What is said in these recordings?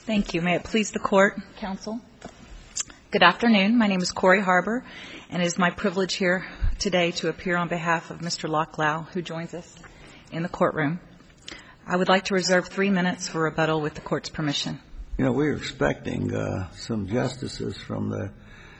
Thank you. May it please the Court, Counsel. Good afternoon. My name is Corey Harbour, and it is my privilege here today to appear on behalf of Mr. Lok Lau, who joins us in the courtroom. I would like to reserve 3 minutes for rebuttal with the Court's permission. You know, we're expecting some justices from the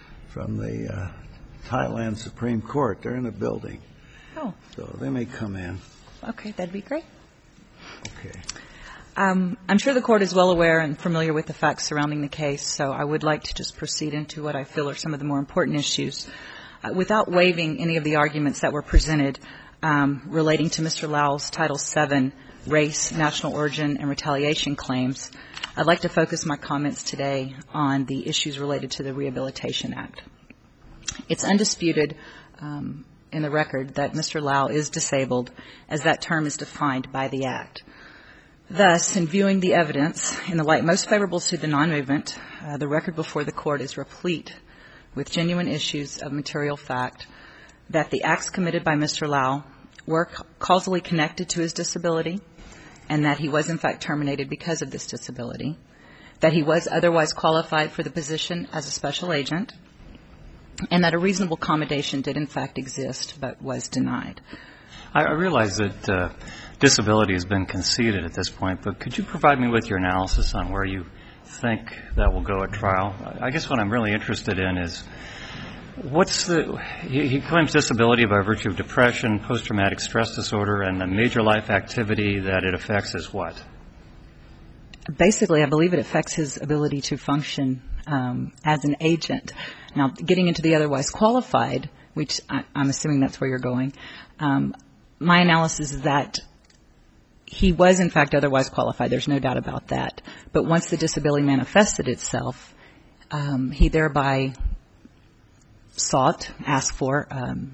Thailand Supreme Court. They're in the building. Oh. So they may come in. Okay, that'd be great. Okay. I'm sure the Court is well aware and familiar with the facts surrounding the case, so I would like to just proceed into what I feel are some of the more important issues. Without waiving any of the arguments that were presented relating to Mr. Lau's Title VII race, national origin, and retaliation claims, I'd like to focus my comments today on the issues related to the Rehabilitation Act. It's undisputed in the record that Mr. Lau is disabled, as that term is defined by the Act. Thus, in viewing the evidence in the light most favorable to the non-movement, the record before the Court is replete with genuine issues of material fact that the acts committed by Mr. Lau were causally connected to his disability, and that he was in fact terminated because of this disability, that he was otherwise qualified for the position as a special agent, and that a reasonable accommodation did in fact exist but was denied. I realize that disability has been conceded at this point, but could you provide me with your analysis on where you think that will go at trial? I guess what I'm really interested in is he claims disability by virtue of depression, post-traumatic stress disorder, and the major life activity that it affects is what? Basically, I believe it affects his ability to function as an agent. Now, getting into the otherwise qualified, which I'm assuming that's where you're going, my analysis is that he was in fact otherwise qualified. There's no doubt about that. But once the disability manifested itself, he thereby asked for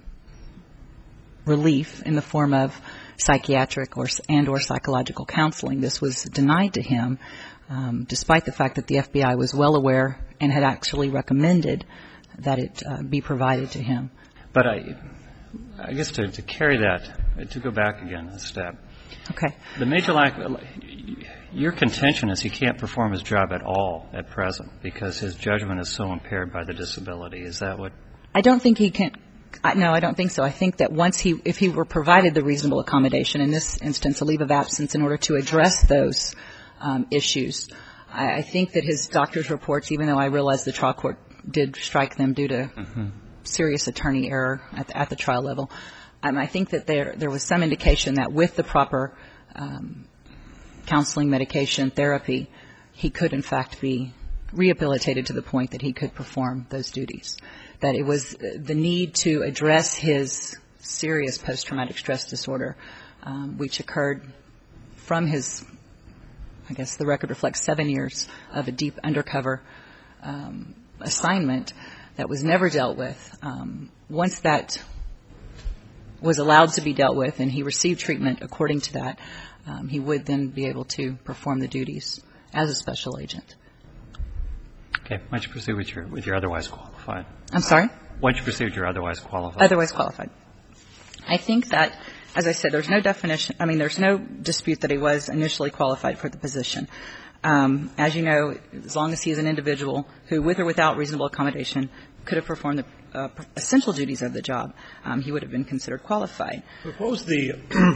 relief in the form of psychiatric and or psychological counseling. This was denied to him, despite the fact that the FBI was well aware and had actually recommended that it be provided to him. But I guess to carry that, to go back again a step. Okay. The major life, your contention is he can't perform his job at all at present because his judgment is so impaired by the disability. Is that what? I don't think he can. No, I don't think so. I think that if he were provided the reasonable accommodation, in this instance a leave of absence, in order to address those issues, I think that his doctor's reports, even though I realize the trial court did strike them due to serious attorney error at the trial level, I think that there was some indication that with the proper counseling, medication, therapy, he could in fact be rehabilitated to the point that he could perform those duties. That it was the need to address his serious post-traumatic stress disorder, which occurred from his, I guess the record reflects 7 years of a deep undercover assignment that was never dealt with. Once that was allowed to be dealt with and he received treatment according to that, he would then be able to perform the duties as a special agent. Okay. Why don't you proceed with your otherwise qualified? I'm sorry? Why don't you proceed with your otherwise qualified? Otherwise qualified. I think that, as I said, there's no dispute that he was initially qualified for the position. As you know, as long as he is an individual who, with or without reasonable accommodation, could have performed the essential duties of the job, he would have been considered qualified. Suppose the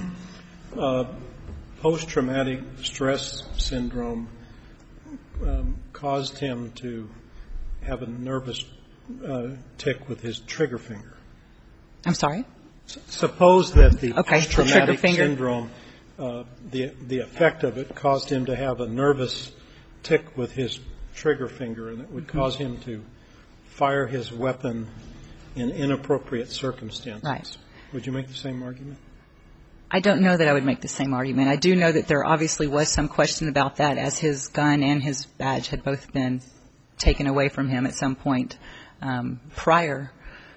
post-traumatic stress syndrome caused him to have a nervous tick with his trigger finger. I'm sorry? Suppose that the post-traumatic the syndrome, the effect of it caused him to have a nervous tick with his trigger finger, and it would cause him to fire his weapon in inappropriate circumstances. Right. Would you make the same argument? I don't know that I would make the same argument. I do know that there obviously was some question about that, as his gun and his badge had both been taken away from him at some point prior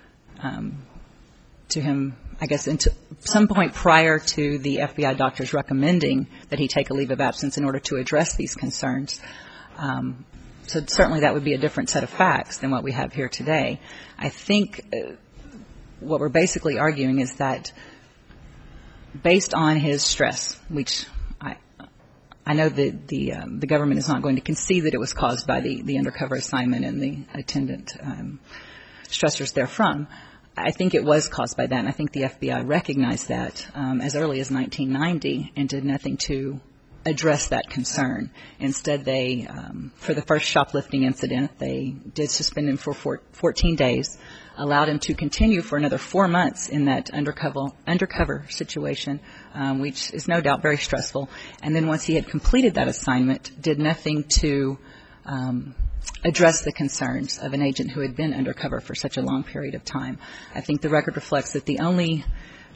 to him, I guess, some point prior to the FBI doctors recommending that he take a leave of absence in order to address these concerns. So certainly that would be a different set of facts than what we have here today. I think what we're basically arguing is that based on his stress, which I know that the government is not going to concede that it was caused by the undercover assignment and the attendant stressors therefrom. I think it was caused by that, and I think the FBI recognized that as early as 1990 and did nothing to address that concern. Instead, they, for the first shoplifting incident, they did suspend him for 14 days, allowed him to continue for another 4 months in that undercover situation, which is no doubt very stressful. And then once he had completed that assignment, did nothing to address the concerns of an agent who had been undercover for such a long period of time. I think the record reflects that the only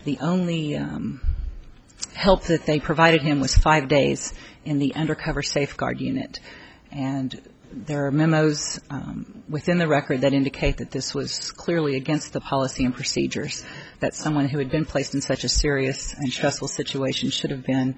help that they provided him was 5 days in the undercover safeguard unit. And there are memos within the record that indicate that this was clearly against the policy and procedures, that someone who had been placed in such a serious and stressful situation should have been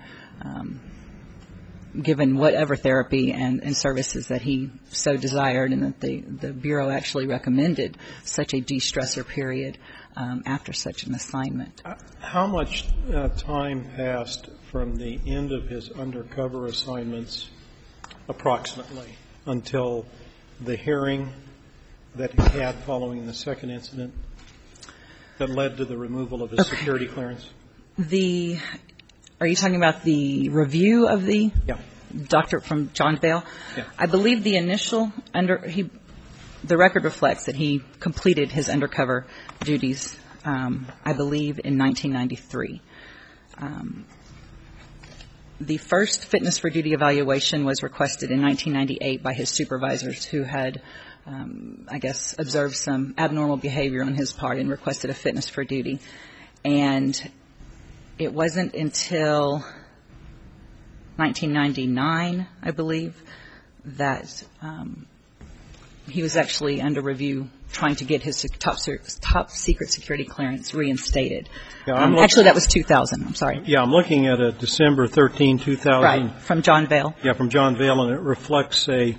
given whatever therapy and services that he so desired, and that the Bureau actually recommended such a de-stressor period after such an assignment. How much time passed from the end of his undercover assignments, approximately, until the hearing that he had following the second incident that led to the removal of his security clearance? Are you talking about the review of the doctor from John Vale? Yeah. I believe the initial the record reflects that he completed his undercover duties, I believe, in 1993. The first fitness for duty evaluation was requested in 1998 by his supervisors, who had, I guess, observed some abnormal behavior on his part and requested a fitness for duty. And it wasn't until 1999, I believe, that he was actually under review trying to get his top secret security clearance reinstated. Actually, that was 2000. I'm sorry. Yeah, I'm looking at a December 13, 2000. Right, from John Vale. Yeah, from John Vale, and it reflects a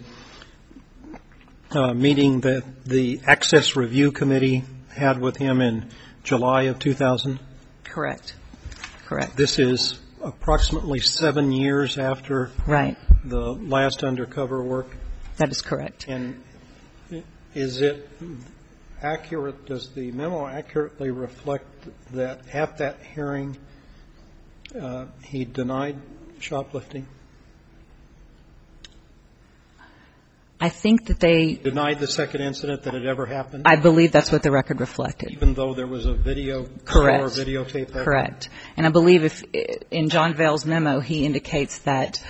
meeting that the Access Review Committee had with him in July of 2000. Correct. This is approximately 7 years after the last undercover work. That is correct. And is it accurate, does the memo accurately reflect that at that hearing he denied shoplifting? I think that they denied the second incident that had ever happened? I believe that's what the record reflected. Even though there was a video Correct. Or videotape of it? Correct. And I believe in John Vale's memo, he indicates that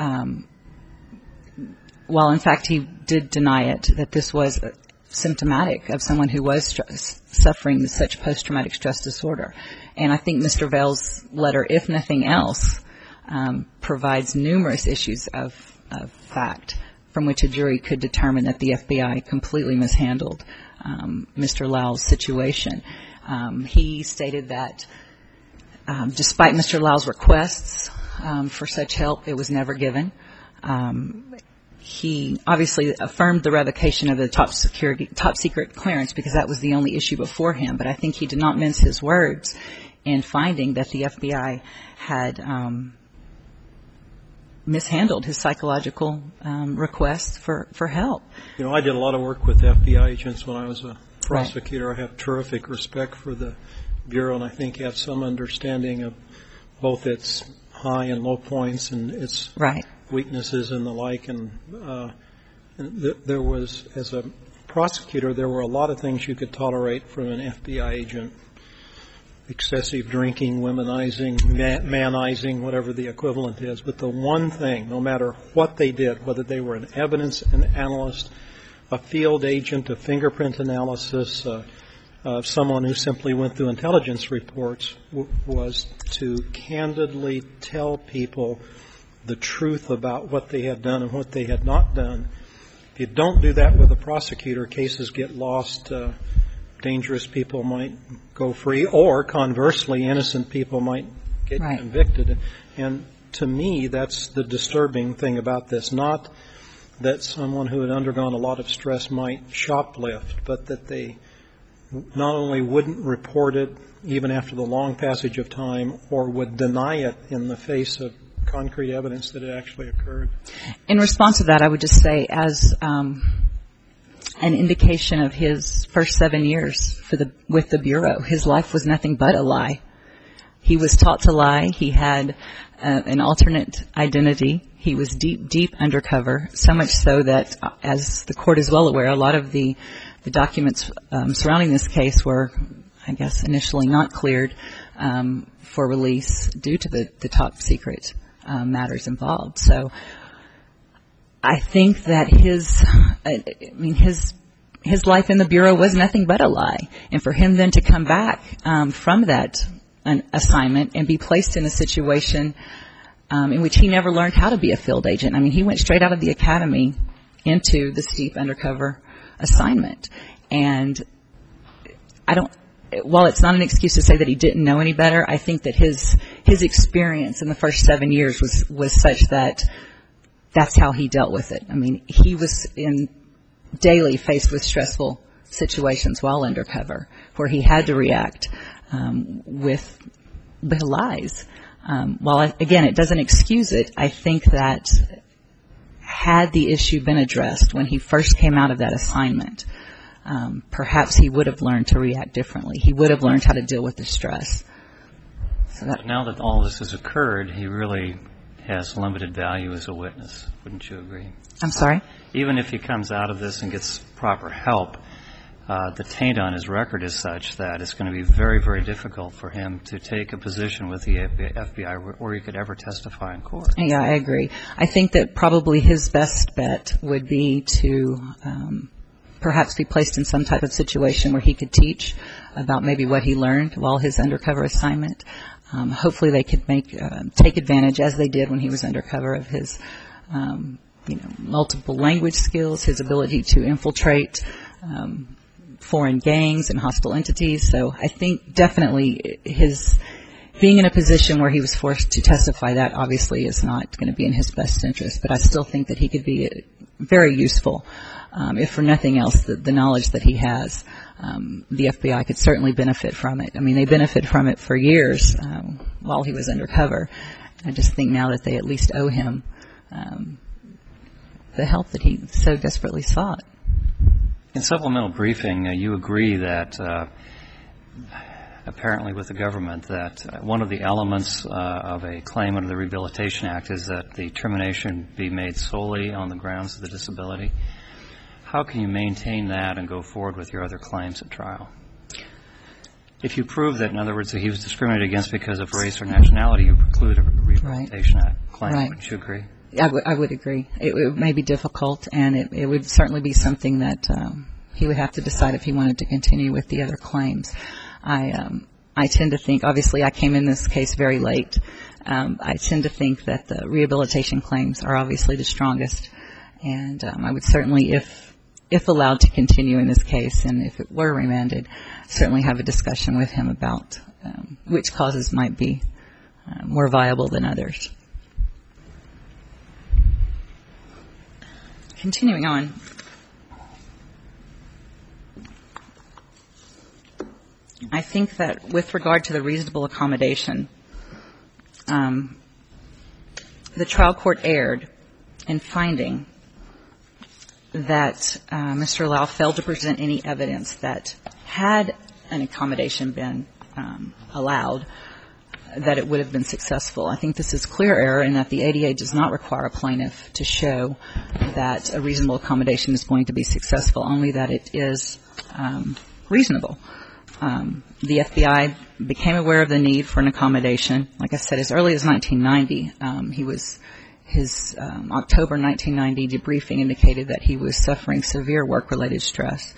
while in fact he did deny it, that this was symptomatic of someone who was suffering such post-traumatic stress disorder. And I think Mr. Vale's letter, if nothing else, provides numerous issues of fact from which a jury could determine that the FBI completely mishandled Mr. Lau's situation. He stated that despite Mr. Lau's requests for such help, it was never given. He obviously affirmed the revocation of the top secret clearance because that was the only issue before him. But I think he did not mince his words in finding that the FBI had mishandled his psychological request for help. You know, I did a lot of work with FBI agents when I was a prosecutor. I have terrific respect for the Bureau, and I think have some understanding of both its high and low points and its weaknesses and the like. And there was, as a prosecutor, there were a lot of things you could tolerate from an FBI agent. Excessive drinking, womanizing, manizing, whatever the equivalent is. But the one thing, no matter what they did, whether they were an evidence analyst, a field agent, a fingerprint analysis, someone who simply went through intelligence reports, was to candidly tell people the truth about what they had done and what they had not done. If you don't do that with a prosecutor, cases get lost. Dangerous people might go free, or conversely, innocent people might get convicted. And to me, that's the disturbing thing about this. Not that someone who had undergone a lot of stress might shoplift, but that they not only wouldn't report it even after the long passage of time, or would deny it in the face of concrete evidence that it actually occurred? In response to that, I would just say, as an indication of his first 7 years with the Bureau, his life was nothing but a lie. He was taught to lie. He had an alternate identity. He was deep, deep undercover, so much so that, as the court is well aware, a lot of the documents surrounding this case were, I guess, initially not cleared for release due to the top secret matters involved. So I think that his life in the Bureau was nothing but a lie. And for him then to come back from that assignment and be placed in a situation in which he never learned how to be a field agent. I mean, he went straight out of the academy into this deep undercover assignment. And while it's not an excuse to say that he didn't know any better, I think that his experience in the first 7 years was such that that's how he dealt with it. I mean, he was daily faced with stressful situations while undercover, where he had to react with lies. While, again, it doesn't excuse it, I think that had the issue been addressed when he first came out of that assignment, perhaps he would have learned to react differently. He would have learned how to deal with the stress. Now that all this has occurred, he really has limited value as a witness. Wouldn't you agree? I'm sorry? Even if he comes out of this and gets proper help, the taint on his record is such that it's going to be very, very difficult for him to take a position with the FBI where he could ever testify in court. Yeah, I agree. I think that probably his best bet would be to perhaps be placed in some type of situation where he could teach about maybe what he learned while his undercover assignment. Hopefully they could take advantage, as they did when he was undercover, of his multiple language skills, his ability to infiltrate foreign gangs and hostile entities. So I think definitely his being in a position where he was forced to testify, that obviously is not going to be in his best interest. But I still think that he could be very useful, if for nothing else, the knowledge that he has. The FBI could certainly benefit from it. I mean, they benefited from it for years while he was undercover. I just think now that they at least owe him the help that he so desperately sought. In supplemental briefing, you agree that apparently with the government that one of the elements of a claim under the Rehabilitation Act is that the termination be made solely on the grounds of the disability. How can you maintain that and go forward with your other claims at trial? If you prove that, in other words, that he was discriminated against because of race or nationality, you preclude a Rehabilitation Act claim. Right. Wouldn't you agree? I would agree. It may be difficult, and it would certainly be something that he would have to decide if he wanted to continue with the other claims. I tend to think, obviously I came in this case very late. I tend to think that the rehabilitation claims are obviously the strongest, and I would certainly, if allowed to continue in this case, and if it were remanded, certainly have a discussion with him about which causes might be more viable than others. Continuing on. I think that with regard to the reasonable accommodation, the trial court erred in finding that Mr. Lau failed to present any evidence that had an accommodation been allowed, that it would have been successful. I think this is clear error in that the ADA does not require a plaintiff to show that a reasonable accommodation is going to be successful, only that it is reasonable. The FBI became aware of the need for an accommodation. Like I said, as early as 1990, his October 1990 debriefing indicated that he was suffering severe work-related stress.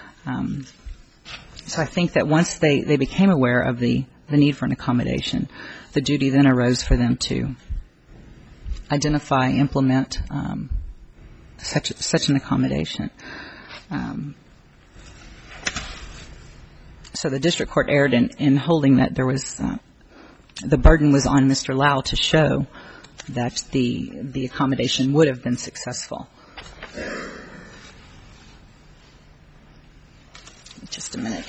So I think that once they became aware of the need for an accommodation, the duty then arose for them to identify, implement such an accommodation. So the district court erred in holding that there was the burden was on Mr. Lau to show that the accommodation would have been successful. Just a minute.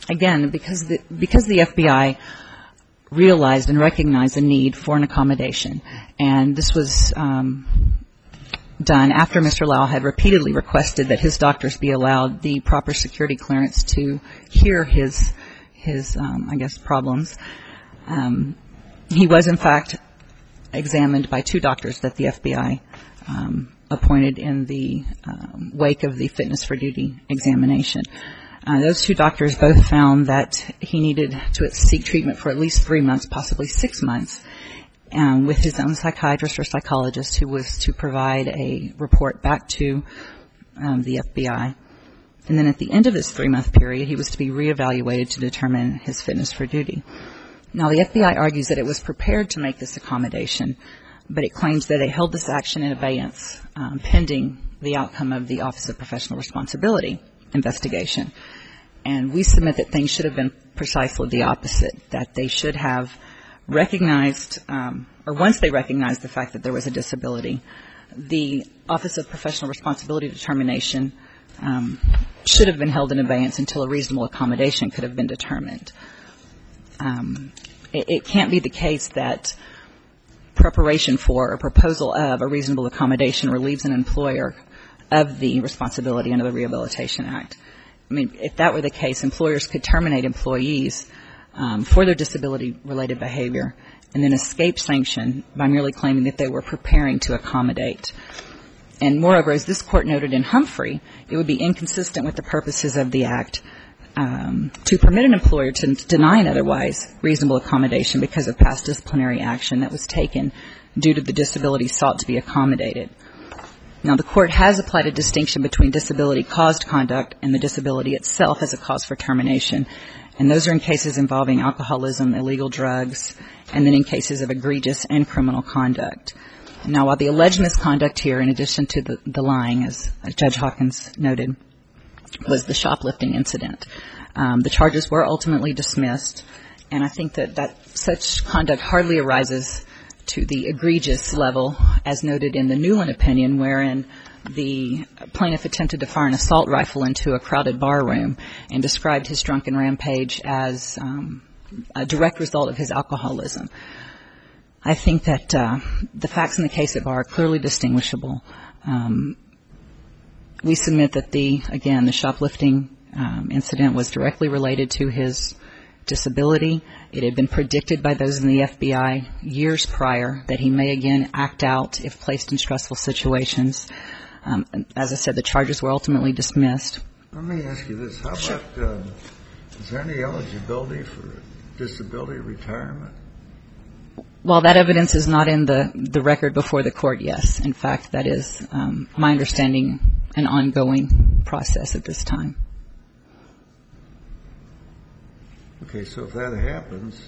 again, because the FBI realized and recognized the need for an accommodation, and this was done after Mr. Lau had repeatedly requested that his doctors be allowed the proper security clearance to hear his I guess, problems. He was, in fact, examined by 2 doctors that the FBI appointed in the wake of the fitness for duty examination. Those 2 doctors both found that he needed to seek treatment for at least 3 months, possibly 6 months, with his own psychiatrist or psychologist who was to provide a report back to the FBI. And then at the end of this 3-month period, he was to be reevaluated to determine his fitness for duty. Now, the FBI argues that it was prepared to make this accommodation, but it claims that it held this action in abeyance pending the outcome of the Office of Professional Responsibility investigation. And we submit that things should have been precisely the opposite, that they should have recognized, or once they recognized the fact that there was a disability, the Office of Professional Responsibility determination should have been held in abeyance until a reasonable accommodation could have been determined. It can't be the case that preparation for or proposal of a reasonable accommodation relieves an employer of the responsibility under the Rehabilitation Act. I mean, if that were the case, employers could terminate employees for their disability-related behavior and then escape sanction by merely claiming that they were preparing to accommodate. And moreover, as this Court noted in Humphrey, it would be inconsistent with the purposes of the Act to permit an employer to deny an otherwise reasonable accommodation because of past disciplinary action that was taken due to the disability sought to be accommodated. Now, the Court has applied a distinction between disability-caused conduct and the disability itself as a cause for termination, and those are in cases involving alcoholism, illegal drugs, and then in cases of egregious and criminal conduct. Now, while the alleged misconduct here, in addition to the lying, as Judge Hawkins noted, was the shoplifting incident, the charges were ultimately dismissed, and I think that such conduct hardly arises to the egregious level, as noted in the Newland opinion, wherein the plaintiff attempted to fire an assault rifle into a crowded bar room and described his drunken rampage as a direct result of his alcoholism. I think that the facts in the case at bar are clearly distinguishable. We submit that the shoplifting incident was directly related to his disability. It had been predicted by those in the FBI years prior that he may again act out if placed in stressful situations. As I said, the charges were ultimately dismissed. Let me ask you this. How about, is there any eligibility for disability retirement? While that evidence is not in the record before the Court, yes. In fact, that is my understanding, an ongoing process at this time. Okay, so if that happens,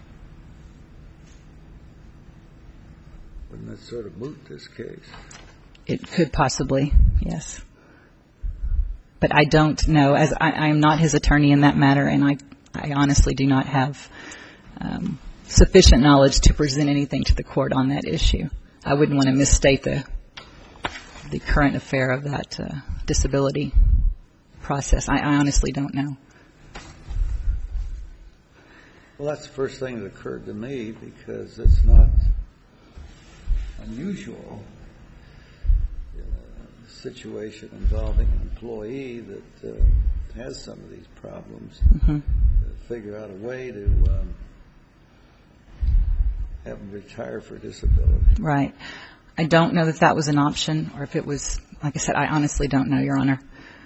wouldn't that sort of moot this case? It could possibly, yes. But I don't know, as I am not his attorney in that matter, and I honestly do not have sufficient knowledge to present anything to the Court on that issue. I wouldn't want to misstate the current affair of that disability process. I honestly don't know. Well, that's the first thing that occurred to me, because it's not unusual in a situation involving an employee that has some of these problems to figure out a way to have them retire for disability. Right. I don't know that that was an option, or if it was, like I said, I honestly don't know, Your Honor.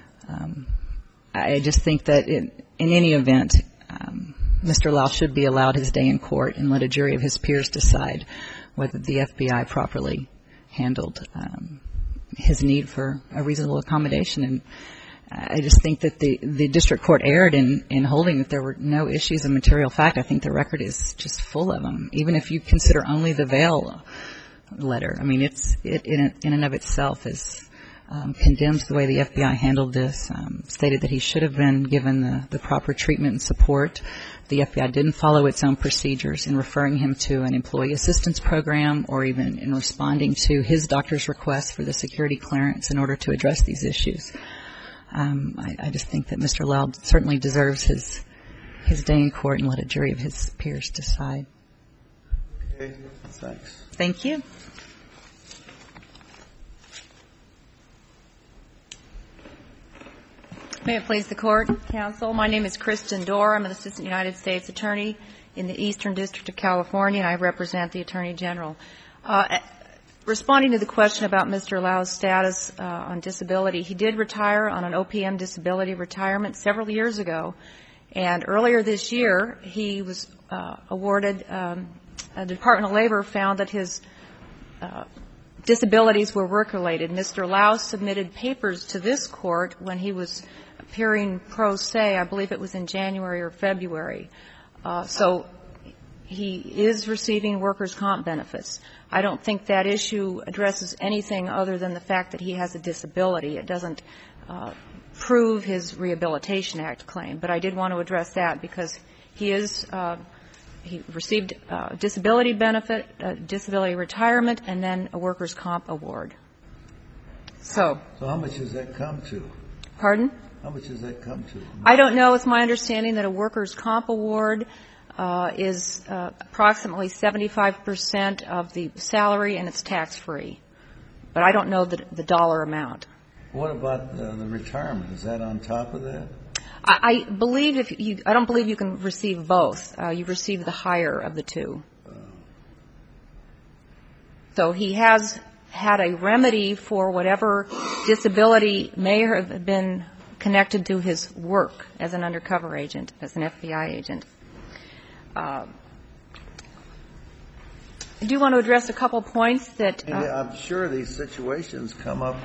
I just think that in any event, Mr. Lau should be allowed his day in court and let a jury of his peers decide whether the FBI properly handled his need for a reasonable accommodation. And I just think that the district court erred in holding that there were no issues of material fact. I think the record is just full of them, even if you consider only the Vail letter. I mean, it in and of itself is condemns the way the FBI handled this, stated that he should have been given the proper treatment and support. The FBI didn't follow its own procedures in referring him to an employee assistance program or even in responding to his doctor's request for the security clearance in order to address these issues. I just think that Mr. Lau certainly deserves his day in court and let a jury of his peers decide. Okay, thanks. Thank you. May it please the Court, Counsel. My name is Kristen Dorr. I'm an Assistant United States Attorney in the Eastern District of California, and I represent the Attorney General. Responding to the question about Mr. Lau's status on disability, he did retire on an OPM disability retirement several years ago, and earlier this year he was awarded, the Department of Labor found that his disabilities were work-related. Mr. Lau submitted papers to this Court when he was appearing pro se, I believe it was in January or February. So he is receiving workers' comp benefits. I don't think that issue addresses anything other than the fact that he has a disability. It doesn't prove his Rehabilitation Act claim. But I did want to address that because he received disability benefit, disability retirement, and then a workers' comp award. So how much does that come to? Pardon? How much does that come to? I don't know. It's my understanding that a workers' comp award is approximately 75% of the salary, and it's tax-free. But I don't know the dollar amount. What about the retirement? Is that on top of that? I believe I don't believe you can receive both. You receive the higher of the two. So he has had a remedy for whatever disability may have been connected to his work as an undercover agent, as an FBI agent. I do want to address a couple points that I'm sure these situations come up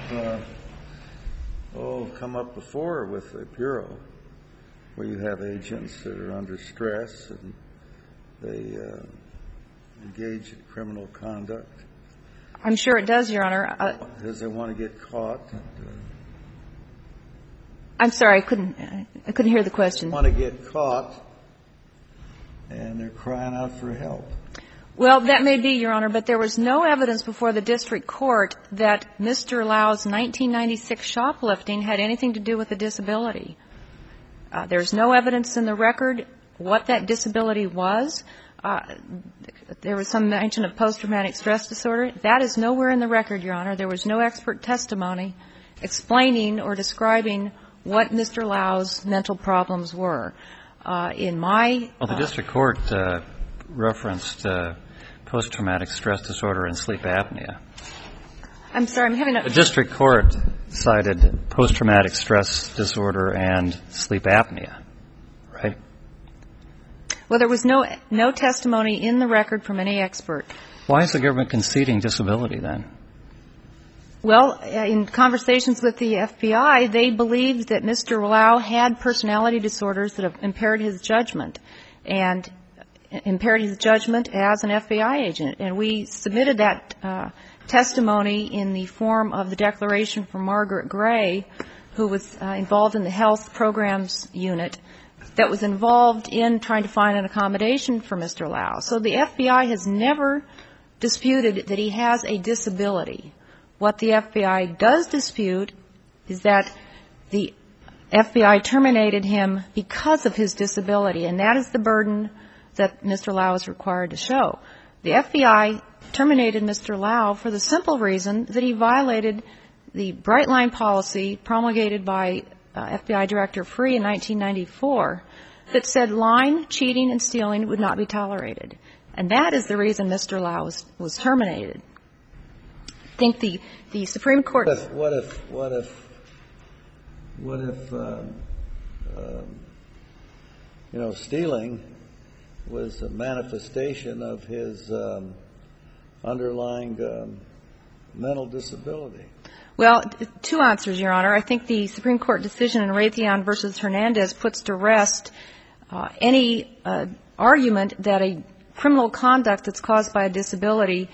before with the Bureau, where you have agents that are under stress and they engage in criminal conduct. I'm sure it does, Your Honor. Because they want to get caught. I'm sorry, I couldn't hear the question. They want to get caught, and they're crying out for help. Well, that may be, Your Honor, but there was no evidence before the district court that Mr. Lau's 1996 shoplifting had anything to do with a disability. There's no evidence in the record what that disability was. There was some mention of post-traumatic stress disorder. That is nowhere in the record, Your Honor. There was no expert testimony explaining or describing what Mr. Lau's mental problems were. The district court referenced post-traumatic stress disorder and sleep apnea. I'm sorry, I'm having a... The district court cited post-traumatic stress disorder and sleep apnea, right? Well, there was no testimony in the record from any expert. Why is the government conceding disability then? Well, in conversations with the FBI, they believed that Mr. Lau had personality disorders that have impaired his judgment, and impaired his judgment as an FBI agent. And we submitted that testimony in the form of the declaration from Margaret Gray, who was involved in the health programs unit, that was involved in trying to find an accommodation for Mr. Lau. So the FBI has never disputed that he has a disability. What the FBI does dispute is that the FBI terminated him because of his disability, and that is the burden that Mr. Lau is required to show. The FBI terminated Mr. Lau for the simple reason that he violated the Bright Line policy promulgated by FBI Director Free in 1994 that said lying, cheating, and stealing would not be tolerated. And that is the reason Mr. Lau was terminated. I think the Supreme Court... What if stealing was a manifestation of his underlying mental disability? Well, two answers, Your Honor. I think the Supreme Court decision in Raytheon v. Hernandez puts to rest any argument that a criminal conduct that's caused by a disability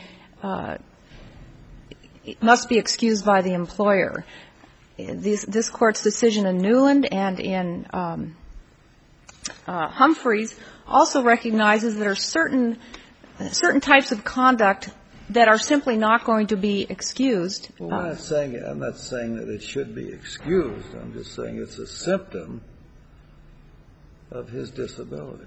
must be excused by the employer. This Court's decision in Newland and in Humphreys also recognizes there are certain types of conduct that are simply not going to be excused. Well, I'm not saying that it should be excused. I'm just saying it's a symptom of his disability.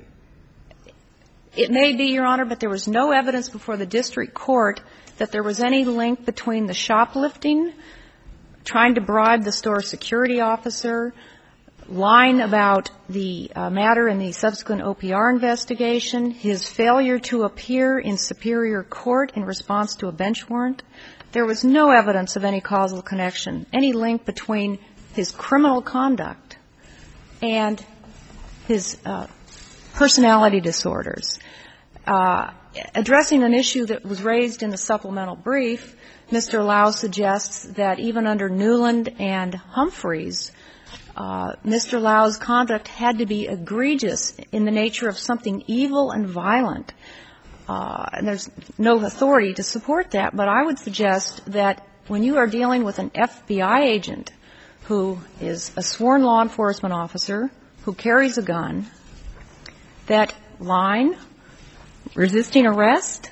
It may be, Your Honor, but there was no evidence before the district court that there was any link between the shoplifting, trying to bribe the store security officer, lying about the matter in the subsequent OPR investigation, his failure to appear in superior court in response to a bench warrant. There was no evidence of any causal connection, any link between his criminal conduct and his personality disorders. Addressing an issue that was raised in the supplemental brief, Mr. Lau suggests that even under Newland and Humphreys, Mr. Lau's conduct had to be egregious in the nature of something evil and violent. And there's no authority to support that, but I would suggest that when you are dealing with an FBI agent who is a sworn law enforcement officer who carries a gun, that lying, resisting arrest,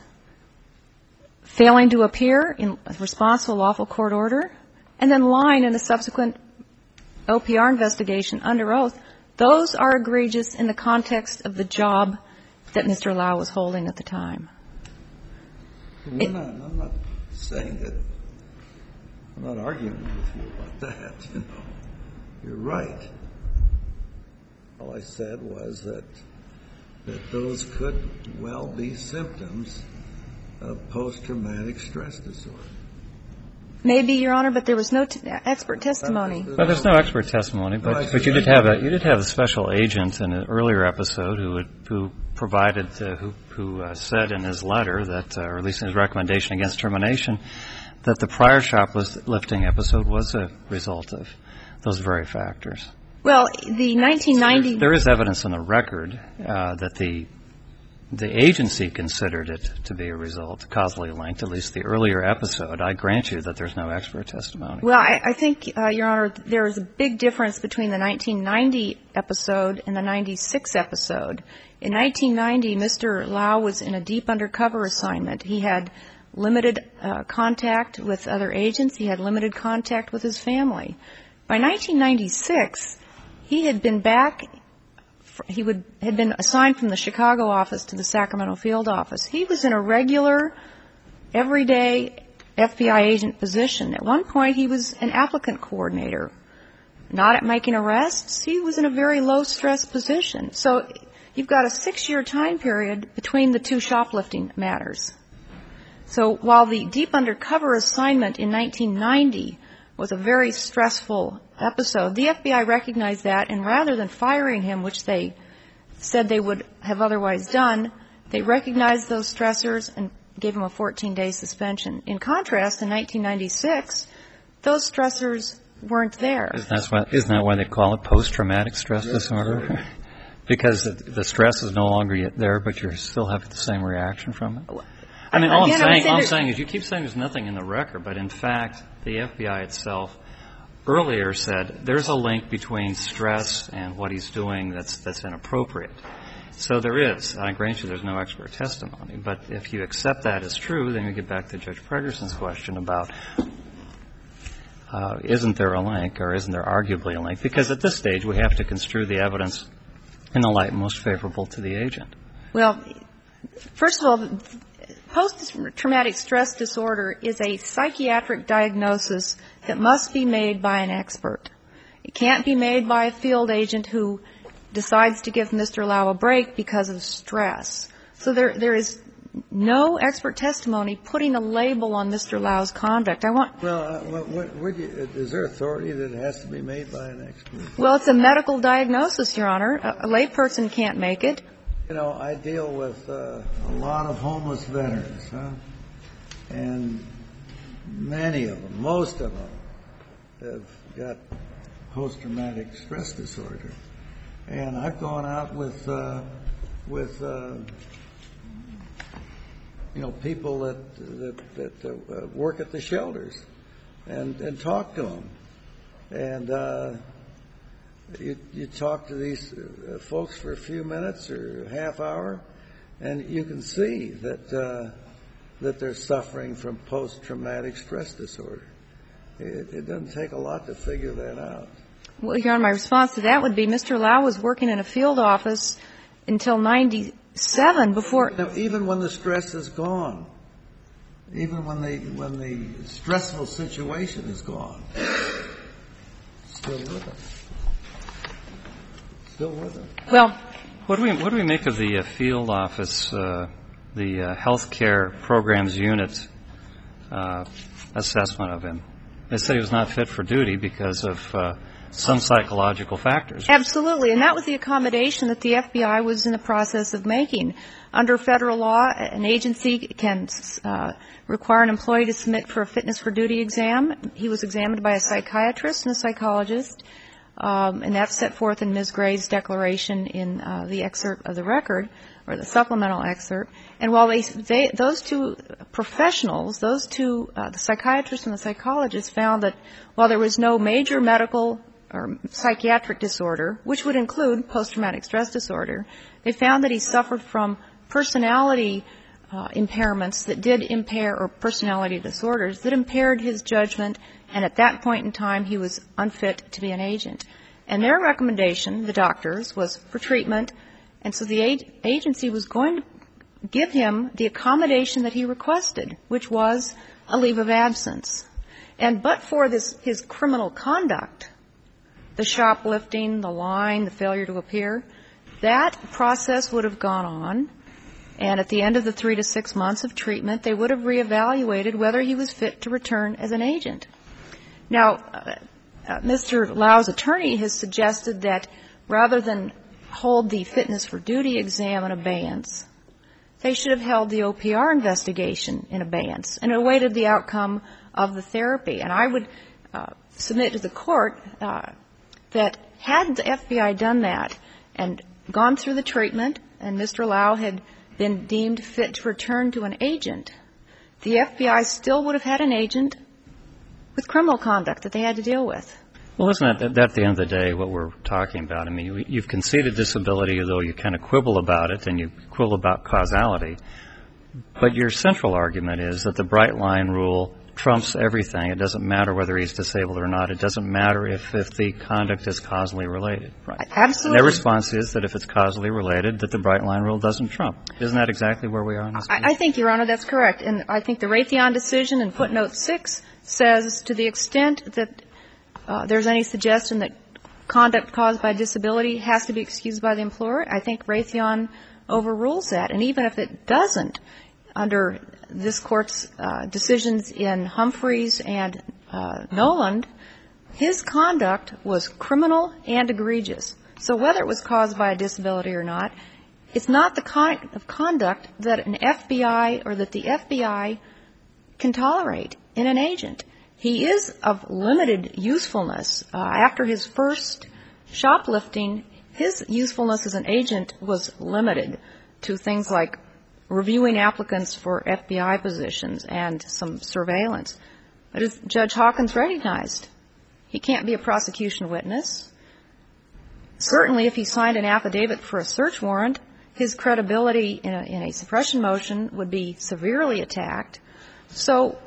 failing to appear in response to a lawful court order, and then lying in a subsequent OPR investigation under oath, those are egregious in the context of the job that Mr. Lau was holding at the time. I'm not saying that. I'm not arguing with you about that. You know, you're right. All I said was that those could well be symptoms of post-traumatic stress disorder. Maybe, Your Honor, but there was no expert testimony. Well, there's no expert testimony, but you did have a special agent in an earlier episode who provided who said in his letter that, or at least in his recommendation against termination, that the prior shoplifting episode was a result of those very factors. Well, the 1990 there is evidence in the record that the agency considered it to be a result, causally linked, at least the earlier episode. I grant you that there's no expert testimony. Well, I think, Your Honor, there is a big difference between the 1990 episode and the 96 episode. In 1990, Mr. Lau was in a deep undercover assignment. He had limited contact with other agents. He had limited contact with his family. By 1996, he had been back. Had been assigned from the Chicago office to the Sacramento field office. He was in a regular, everyday FBI agent position. At one point, he was an applicant coordinator, not at making arrests. He was in a very low-stress position. So you've got a 6-year time period between the two shoplifting matters. So while the deep undercover assignment in 1990 was a very stressful episode, the FBI recognized that, and rather than firing him, which they said they would have otherwise done, they recognized those stressors and gave him a 14-day suspension. In contrast, in 1996, those stressors weren't there. Isn't that why they call it post-traumatic stress disorder? Because the stress is no longer yet there, but you're still having the same reaction from it? I mean, all I'm saying is you keep saying there's nothing in the record, but in fact, the FBI itself earlier said there's a link between stress and what he's doing that's inappropriate. So there is. I grant you there's no expert testimony. But if you accept that as true, then you get back to Judge Pregerson's question about isn't there a link or isn't there arguably a link? Because at this stage, we have to construe the evidence in the light most favorable to the agent. Well, first of all, post-traumatic stress disorder is a psychiatric diagnosis that must be made by an expert. It can't be made by a field agent who decides to give Mr. Lau a break because of stress. So there is no expert testimony putting a label on Mr. Lau's conduct. Is there authority that it has to be made by an expert? Well, it's a medical diagnosis, Your Honor. A layperson can't make it. You know, I deal with a lot of homeless veterans, and many of them, most of them, have got post-traumatic stress disorder. And I've gone out with people that work at the shelters and talk to them. And you talk to these folks for a few minutes or a half hour, and you can see that they're suffering from post-traumatic stress disorder. It doesn't take a lot to figure that out. Well, Your Honor, my response to that would be Mr. Lau was working in a field office until 97 before. Even when the stress is gone, even when the stressful situation is gone, still with him. Still with him. Well, what do we make of the field office, the health care programs unit assessment of him? They said he was not fit for duty because of some psychological factors. Absolutely, and that was the accommodation that the FBI was in the process of making. Under federal law, an agency can require an employee to submit for a fitness for duty exam. He was examined by a psychiatrist and a psychologist, and that's set forth in Ms. Gray's declaration in the excerpt of the record, or the supplemental excerpt. And while those two professionals, the psychiatrist and the psychologist, found that while there was no major medical or psychiatric disorder, which would include post-traumatic stress disorder, they found that he suffered from personality impairments that did impair, or personality disorders that impaired his judgment, and at that point in time he was unfit to be an agent. And their recommendation, the doctors, was for treatment, and so the agency was going to give him the accommodation that he requested, which was a leave of absence. And but for his criminal conduct, the shoplifting, the lying, the failure to appear, that process would have gone on, and at the end of the 3 to 6 months of treatment, they would have reevaluated whether he was fit to return as an agent. Now, Mr. Lau's attorney has suggested that rather than hold the fitness for duty exam in abeyance, they should have held the OPR investigation in abeyance and awaited the outcome of the therapy. And I would submit to the court that had the FBI done that and gone through the treatment and Mr. Lau had been deemed fit to return to an agent, the FBI still would have had an agent with criminal conduct that they had to deal with. Well, isn't that at the end of the day what we're talking about? I mean, you've conceded disability, although you kind of quibble about it and you quibble about causality. But your central argument is that the bright line rule trumps everything. It doesn't matter whether he's disabled or not. It doesn't matter if the conduct is causally related. Right. Absolutely. And their response is that if it's causally related, that the bright line rule doesn't trump. Isn't that exactly where we are in this case? I think, Your Honor, that's correct. And I think the Raytheon decision in footnote 6 says to the extent that there's any suggestion that conduct caused by disability has to be excused by the employer, I think Raytheon overrules that. And even if it doesn't, under this Court's decisions in Humphreys and Noland, his conduct was criminal and egregious. So whether it was caused by a disability or not, it's not the kind of conduct that an FBI or that the FBI can tolerate in an agent. He is of limited usefulness. After his first shoplifting, his usefulness as an agent was limited to things like reviewing applicants for FBI positions and some surveillance. But as Judge Hawkins recognized, he can't be a prosecution witness. Certainly, if he signed an affidavit for a search warrant, his credibility in a suppression motion would be severely attacked. So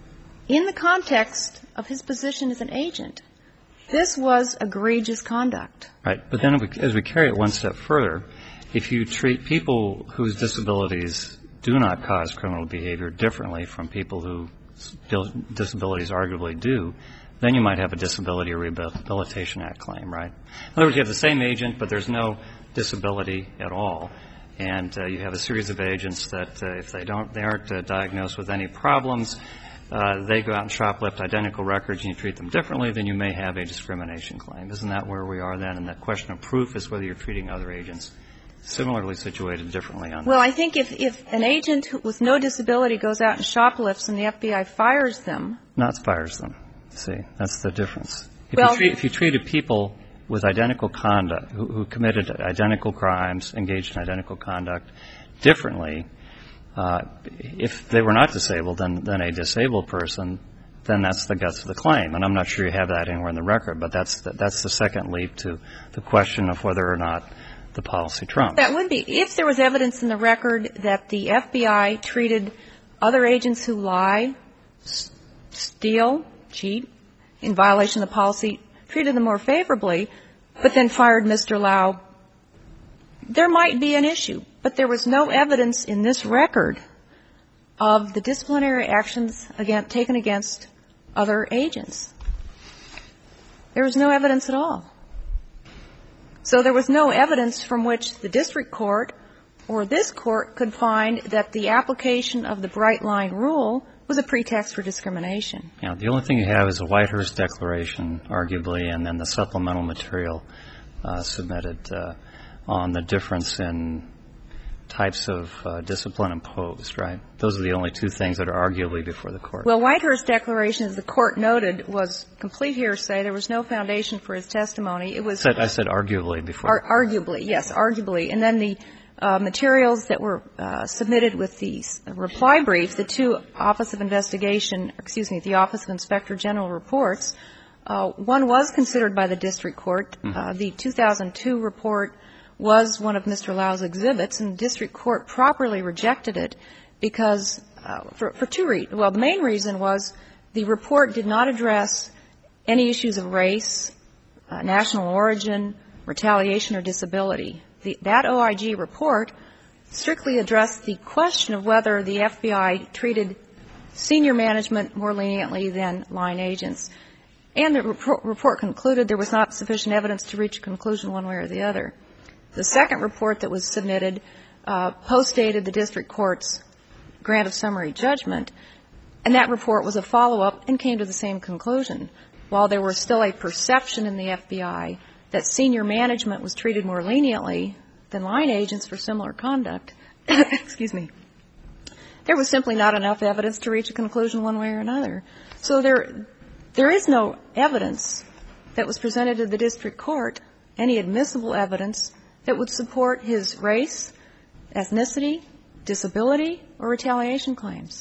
in the context of his position as an agent, this was egregious conduct. Right. But then as we carry it one step further, if you treat people whose disabilities do not cause criminal behavior differently from people whose disabilities arguably do, then you might have a Disability Rehabilitation Act claim, right? In other words, you have the same agent, but there's no disability at all. And you have a series of agents that if they aren't diagnosed with any problems, they go out and shoplift identical records and you treat them differently, then you may have a discrimination claim. Isn't that where we are then? And the question of proof is whether you're treating other agents similarly situated differently on that. Well, I think if an agent with no disability goes out and shoplifts and the FBI fires them. Not fires them. See, that's the difference. If you treated people with identical conduct, who committed identical crimes, engaged in identical conduct differently, if they were not disabled than a disabled person, then that's the guts of the claim. And I'm not sure you have that anywhere in the record, but that's the second leap to the question of whether or not the policy trumps. That would be. If there was evidence in the record that the FBI treated other agents who lie, steal, cheat, in violation of the policy treated them more favorably, but then fired Mr. Lau, there might be an issue. But there was no evidence in this record of the disciplinary actions taken against other agents. There was no evidence at all. So there was no evidence from which the district court or this court could find that the application of the bright line rule was a pretext for discrimination. Yeah, the only thing you have is a Whitehurst declaration, arguably, and then the supplemental material submitted on the difference in types of discipline imposed, right? Those are the only two things that are arguably before the court. Well, Whitehurst declaration, as the court noted, was complete hearsay. There was no foundation for his testimony. It was I said arguably before. Arguably, yes, arguably. And then the materials that were submitted with the reply brief, the two Office of Investigation, the Office of Inspector General reports, one was considered by the district court. The 2002 report was one of Mr. Lau's exhibits, and the district court properly rejected it because for two reasons. Well, the main reason was the report did not address any issues of race, national origin, retaliation, or disability. That OIG report strictly addressed the question of whether the FBI treated senior management more leniently than line agents. And the report concluded there was not sufficient evidence to reach a conclusion one way or the other. The second report that was submitted postdated the district court's grant of summary judgment, and that report was a follow-up and came to the same conclusion. While there was still a perception in the FBI that senior management was treated more leniently than line agents for similar conduct, there was simply not enough evidence to reach a conclusion one way or another. So there is no evidence that was presented to the district court, any admissible evidence that would support his race, ethnicity, disability, or retaliation claims.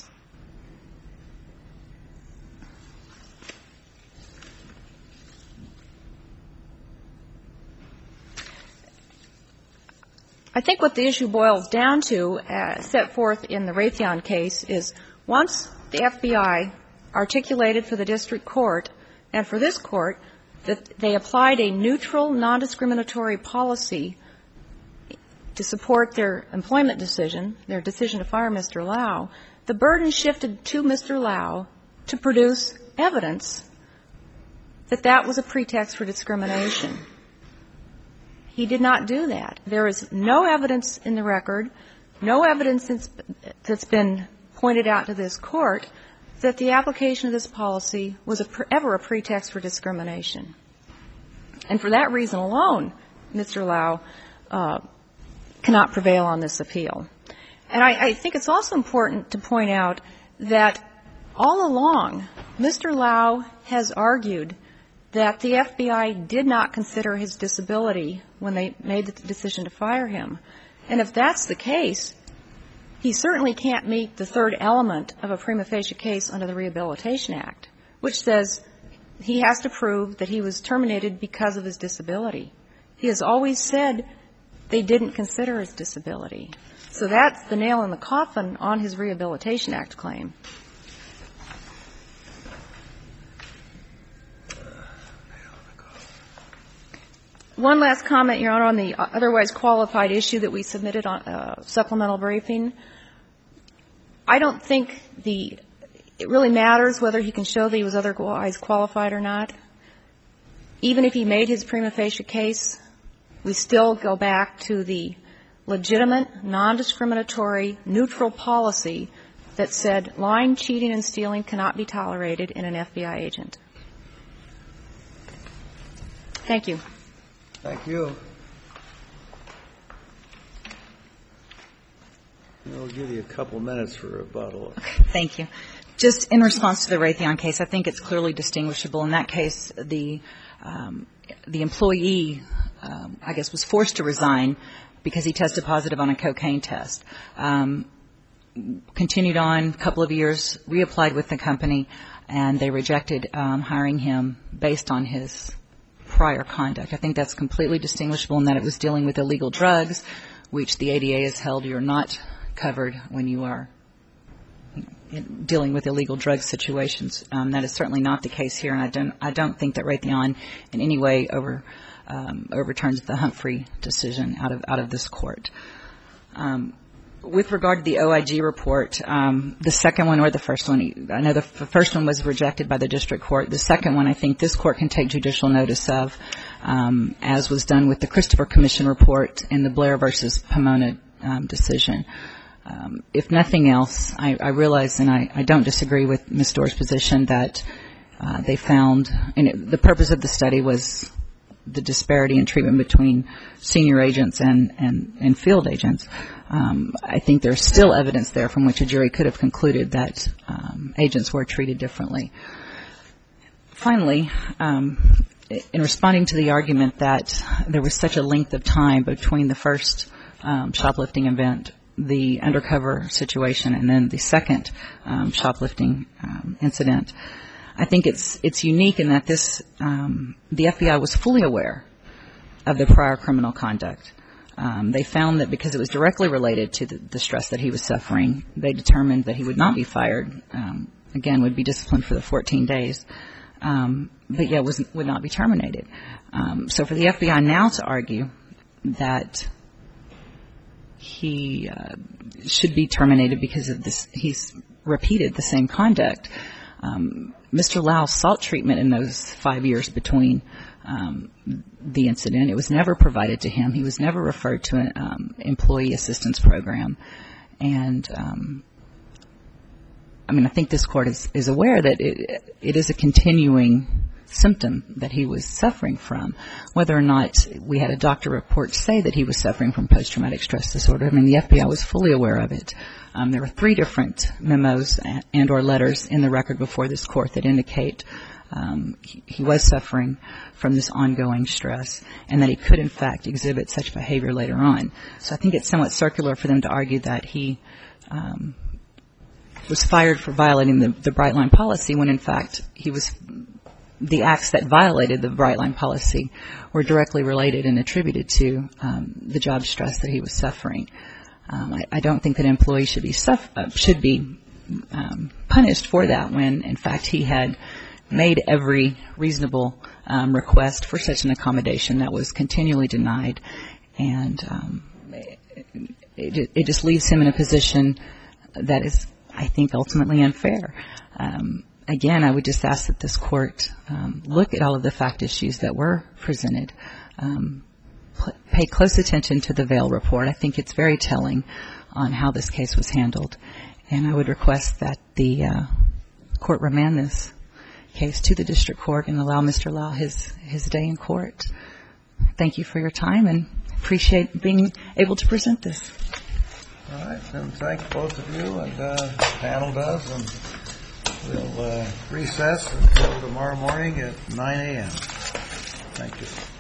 I think what the issue boils down to, set forth in the Raytheon case, is once the FBI articulated for the district court and for this court that they applied a neutral, non-discriminatory policy to support their employment decision, their decision to fire Mr. Lau, the burden shifted to Mr. Lau to produce evidence that that was a pretext for discrimination. He did not do that. There is no evidence in the record, no evidence that's been pointed out to this court that the application of this policy was ever a pretext for discrimination. And for that reason alone, Mr. Lau cannot prevail on this appeal. And I think it's also important to point out that all along, Mr. Lau has argued that the FBI did not consider his disability when they made the decision to fire him. And if that's the case, he certainly can't meet the third element of a prima facie case under the Rehabilitation Act, which says he has to prove that he was terminated because of his disability. He has always said they didn't consider his disability. So that's the nail in the coffin on his Rehabilitation Act claim. One last comment, Your Honor, on the otherwise qualified issue that we submitted on supplemental briefing. I don't think it really matters whether he can show that he was otherwise qualified or not. Even if he made his prima facie case, we still go back to the legitimate, non-discriminatory, neutral policy that said lying, cheating, and stealing cannot be tolerated in an FBI agent. Thank you. Thank you. We'll give you a couple minutes for rebuttal. Thank you. Just in response to the Raytheon case, I think it's clearly distinguishable. In that case, the employee, I guess, was forced to resign because he tested positive on a cocaine test. Continued on a couple of years, reapplied with the company, and they rejected hiring him based on his prior conduct. I think that's completely distinguishable in that it was dealing with illegal drugs, which the ADA has held you're not covered when you are dealing with illegal drug situations. That is certainly not the case here, and I don't think that Raytheon in any way overturns the Humphrey decision out of this court. With regard to the OIG report, the second one or the first one, I know the first one was rejected by the district court. The second one I think this court can take judicial notice of, as was done with the Christopher Commission report and the Blair versus Pomona decision. If nothing else, I realize, and I don't disagree with Ms. Doerr's position, that they found, and the purpose of the study was the disparity in treatment between senior agents and field agents. I think there's still evidence there from which a jury could have concluded that agents were treated differently. Finally, in responding to the argument that there was such a length of time between the first shoplifting event, the undercover situation, and then the second shoplifting incident, I think it's unique in that the FBI was fully aware of the prior criminal conduct. They found that because it was directly related to the stress that he was suffering, they determined that he would not be fired, again, would be disciplined for the 14 days, but yet would not be terminated. So for the FBI now to argue that he should be terminated because of this, he's repeated the same conduct. Mr. Lau sought treatment in those 5 years between the incident. It was never provided to him. He was never referred to an employee assistance program. And I think this court is aware that it is a continuing symptom that he was suffering from. Whether or not we had a doctor report say that he was suffering from post-traumatic stress disorder, the FBI was fully aware of it. There were 3 different memos and or letters in the record before this court that indicate he was suffering from this ongoing stress and that he could, in fact, exhibit such behavior later on. So I think it's somewhat circular for them to argue that he was fired for violating the Bright Line policy when, in fact, the acts that violated the Bright Line policy were directly related and attributed to the job stress that he was suffering. I don't think that employees should be punished for that when, in fact, he had made every reasonable request for such an accommodation that was continually denied, and it just leaves him in a position that is, I think, ultimately unfair. Again, I would just ask that this court look at all of the fact issues that were presented, pay close attention to the Vail report. I think it's very telling on how this case was handled, and I would request that the court remand this case to the district court and allow Mr. Lau his day in court. Thank you for your time and appreciate being able to present this. All right, and thank both of you, and the panel does, and we'll recess until tomorrow morning at 9 a.m. Thank you.